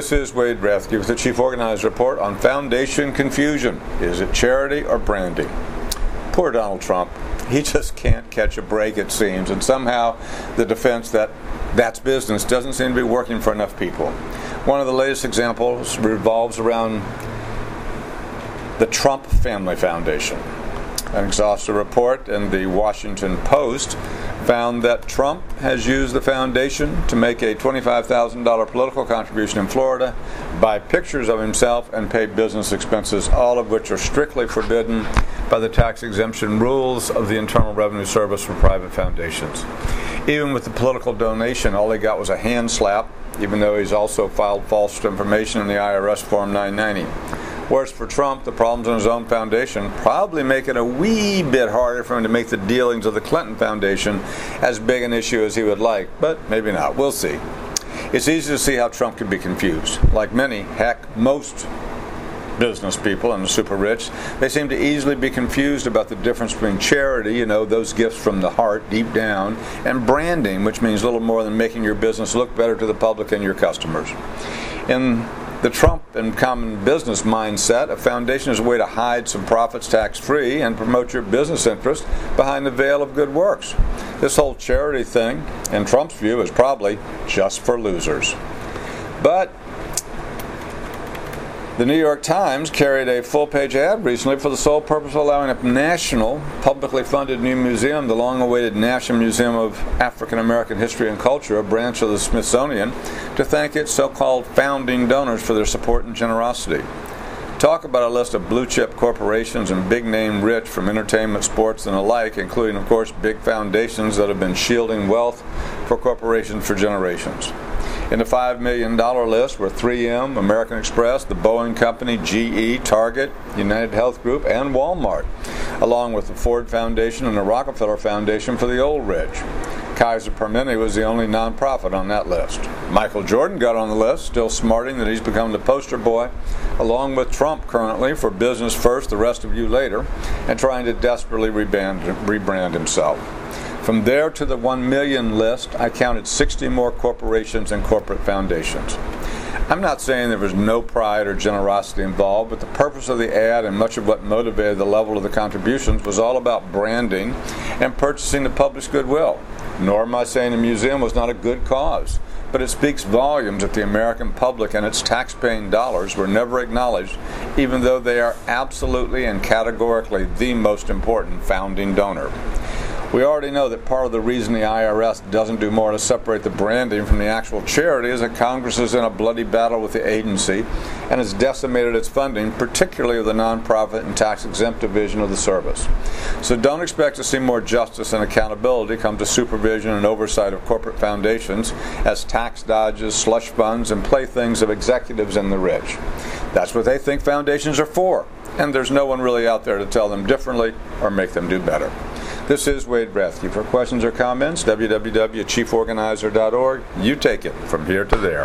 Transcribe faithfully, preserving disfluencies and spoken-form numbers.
This is Wade Rathke with the Chief Organizer Report on foundation confusion. Is it charity or branding? Poor Donald Trump. He just can't catch a break, it seems, and somehow the defense that that's business doesn't seem to be working for enough people. One of the latest examples revolves around the Trump Family Foundation. An exhaustive report in the Washington Post found that Trump has used the foundation to make a twenty-five thousand dollars political contribution in Florida, buy pictures of himself, and pay business expenses, all of which are strictly forbidden by the tax exemption rules of the Internal Revenue Service for private foundations. Even with the political donation, all he got was a hand slap, even though he's also filed false information in the I R S Form nine ninety. Worse for Trump, the problems in his own foundation probably make it a wee bit harder for him to make the dealings of the Clinton Foundation as big an issue as he would like, but maybe not. We'll see. It's easy to see how Trump can be confused. Like many, heck, most business people and the super rich, they seem to easily be confused about the difference between charity, you know, those gifts from the heart deep down, and branding, which means little more than making your business look better to the public and your customers. In the Trump and common business mindset, a foundation is a way to hide some profits tax-free and promote your business interest behind the veil of good works. This whole charity thing, in Trump's view, is probably just for losers. But the New York Times carried a full-page ad recently for the sole purpose of allowing a national, publicly funded new museum, the long-awaited National Museum of African American History and Culture, a branch of the Smithsonian, to thank its so-called founding donors for their support and generosity. Talk about a list of blue-chip corporations and big-name rich from entertainment, sports, and the like, including, of course, big foundations that have been shielding wealth for corporations for generations. In the five million dollars list were three M, American Express, the Boeing Company, G E, Target, United Health Group, and Walmart, along with the Ford Foundation and the Rockefeller Foundation for the old rich. Kaiser Permanente was the only nonprofit on that list. Michael Jordan got on the list, still smarting that he's become the poster boy, along with Trump currently, for business first, the rest of you later, and trying to desperately rebrand, rebrand himself. From there to the one million list, I counted sixty more corporations and corporate foundations. I'm not saying there was no pride or generosity involved, but the purpose of the ad and much of what motivated the level of the contributions was all about branding and purchasing the public's goodwill. Nor am I saying the museum was not a good cause, but it speaks volumes that the American public and its tax-paying dollars were never acknowledged, even though they are absolutely and categorically the most important founding donor. We already know that part of the reason the I R S doesn't do more to separate the branding from the actual charity is that Congress is in a bloody battle with the agency and has decimated its funding, particularly of the nonprofit and tax-exempt division of the service. So don't expect to see more justice and accountability come to supervision and oversight of corporate foundations as tax dodges, slush funds, and playthings of executives and the rich. That's what they think foundations are for, and there's no one really out there to tell them differently or make them do better. This is Wade Rathke. For questions or comments, w w w dot chief organizer dot org. You take it from here to there.